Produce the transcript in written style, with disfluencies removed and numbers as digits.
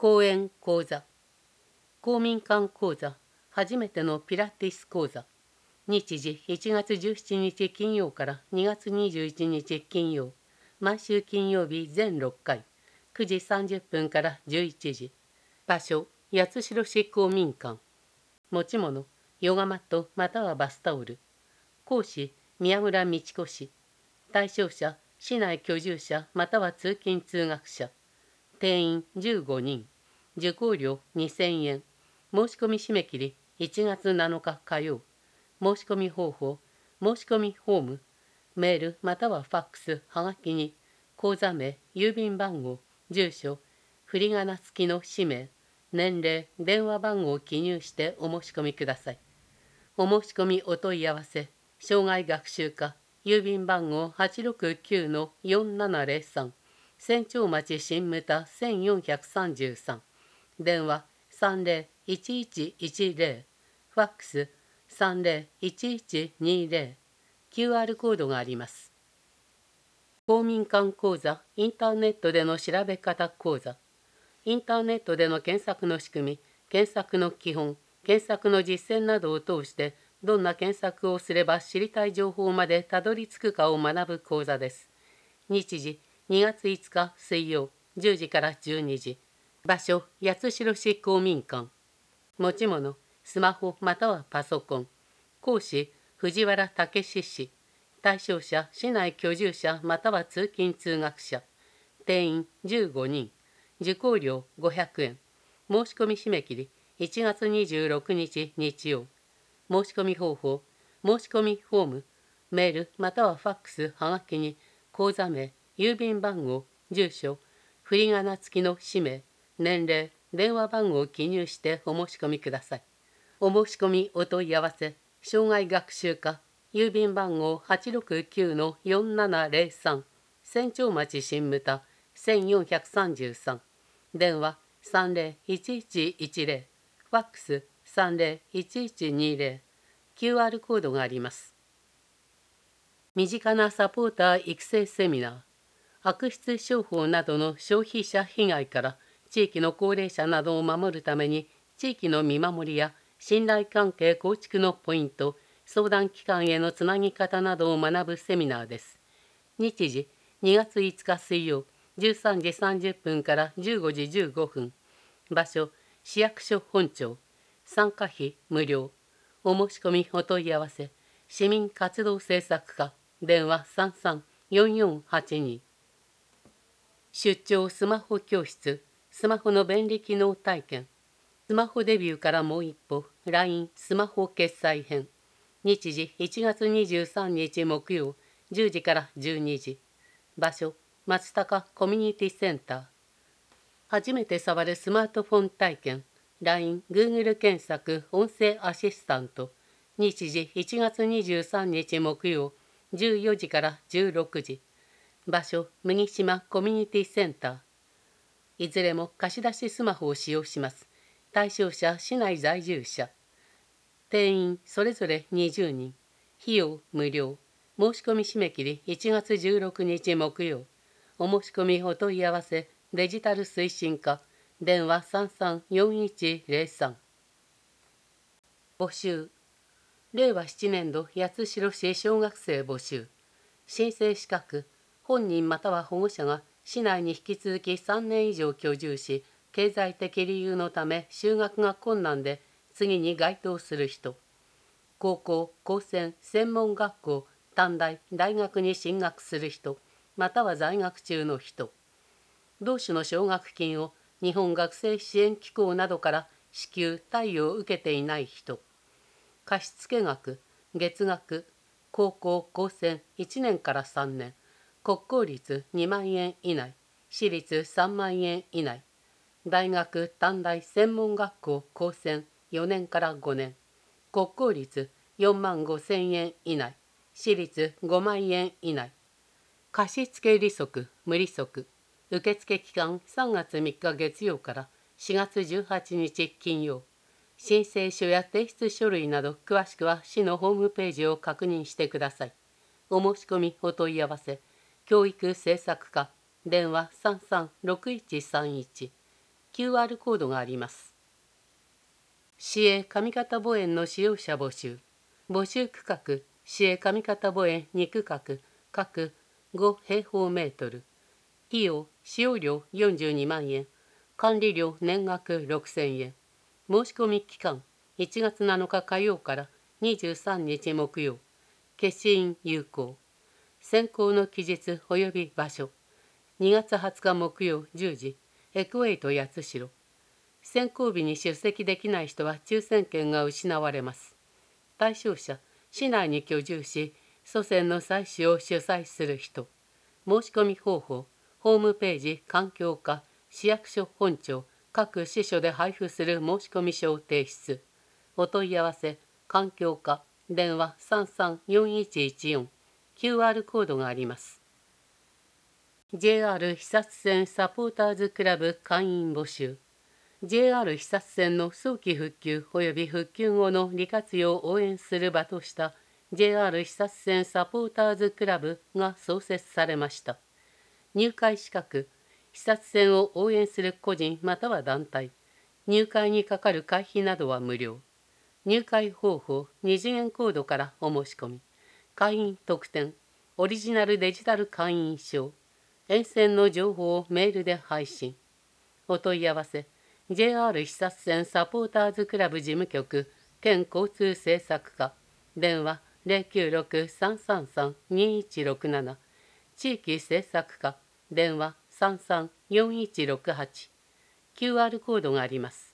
講演講座、公民館講座、初めてのピラティス講座。日時1月17日金曜から2月21日金曜。毎週金曜日全6回。9時30分から11時。場所、八代市公民館。持ち物、ヨガマットまたはバスタオル。講師、宮村美智子氏。対象者、市内居住者または通勤通学者。定員15人。受講料2000円。申し込み締め切り1月7日火曜。申し込み方法、申し込みフォーム、メールまたはファックス、はがきに、口座名、郵便番号、住所、振り仮名付きの氏名、年齢、電話番号を記入してお申し込みください。お申し込みお問い合わせ、障害学習課、郵便番号869-4703、千丁町新牟田1433、電話301110、ファックス301120、QR コードがあります。公民館講座、インターネットでの調べ方講座。インターネットでの検索の仕組み、検索の基本、検索の実践などを通して、どんな検索をすれば知りたい情報までたどり着くかを学ぶ講座です。日時、2月5日水曜、10時から12時。場所、八代市公民館。持ち物、スマホまたはパソコン。講師、藤原武氏。対象者、市内居住者または通勤通学者。定員15人。受講料500円。申し込み締め切り1月26日日曜。申し込み方法、申し込みフォーム、メールまたはファックス、はがきに、口座名、郵便番号、住所、振り仮名付きの氏名、年齢、電話番号を記入してお申し込みください。お申し込みお問い合わせ、障害学習課、郵便番号869-4703、千丁町新牟田1433、電話301110、ファックス301120、QR コードがあります。身近なサポーター育成セミナー。悪質商法などの消費者被害から地域の高齢者などを守るために、地域の見守りや信頼関係構築のポイント、相談機関へのつなぎ方などを学ぶセミナーです。日時、2月5日水曜、13時30分から15時15分。場所、市役所本庁。参加費無料。お申し込みお問い合わせ、市民活動政策課、電話33-4482。出張スマホ教室、スマホの便利機能体験。スマホデビューからもう一歩、LINE スマホ決済編。日時1月23日木曜、10時から12時。場所、松高コミュニティセンター。初めて触るスマートフォン体験。LINE、Google 検索、音声アシスタント。日時1月23日木曜、14時から16時。場所、麦島コミュニティセンター。いずれも貸し出しスマホを使用します。対象者、市内在住者。定員それぞれ20人。費用無料。申し込み締め切り1月16日木曜。お申し込みお問い合わせ、デジタル推進課。電話334103。募集。令和7年度八代市小学生募集。申請資格。本人または保護者が市内に引き続き3年以上居住し、経済的理由のため就学が困難で、次に該当する人。高校、高専、専門学校、短大、大学に進学する人、または在学中の人。同種の奨学金を日本学生支援機構などから支給・貸与を受けていない人。貸付額、月額、高校・高専1年から3年、国公立2万円以内、私立3万円以内。大学・短大専門学校・高専4年から5年、国公立4万5千円以内、私立5万円以内。貸付利息・無利息。受付期間3月3日月曜から4月18日金曜。申請書や提出書類など詳しくは市のホームページを確認してください。お申し込みお問い合わせ、教育政策課、電話336131。 QR コードがあります。市営上方墓園の使用者募集。募集区画、市営上方墓園2区画、各5平方メートル。費用、使用料42万円。管理料年額6000円。申し込み期間、1月7日火曜から23日木曜。消印有効。選考の期日及び場所。2月20日木曜10時、エクウェイト八代。選考日に出席できない人は抽選券が失われます。対象者、市内に居住し、祖先の祭祀を主催する人。申し込み方法、ホームページ環境課、市役所本庁、各支所で配布する申込書を提出。お問い合わせ、環境課、電話334114、QR コードがあります。JR 肥薩線サポーターズクラブ会員募集。JR 肥薩線の早期復旧及び復旧後の利活用を応援する場とした JR 肥薩線サポーターズクラブが創設されました。入会資格、肥薩線を応援する個人または団体、入会にかかる会費などは無料。入会方法、二次元コードからお申し込み。会員特典、オリジナルデジタル会員証、沿線の情報をメールで配信。お問い合わせ、JR 肥薩線サポーターズクラブ事務局、県交通政策課、電話096-333-2167、地域政策課、電話33-4168、QR コードがあります。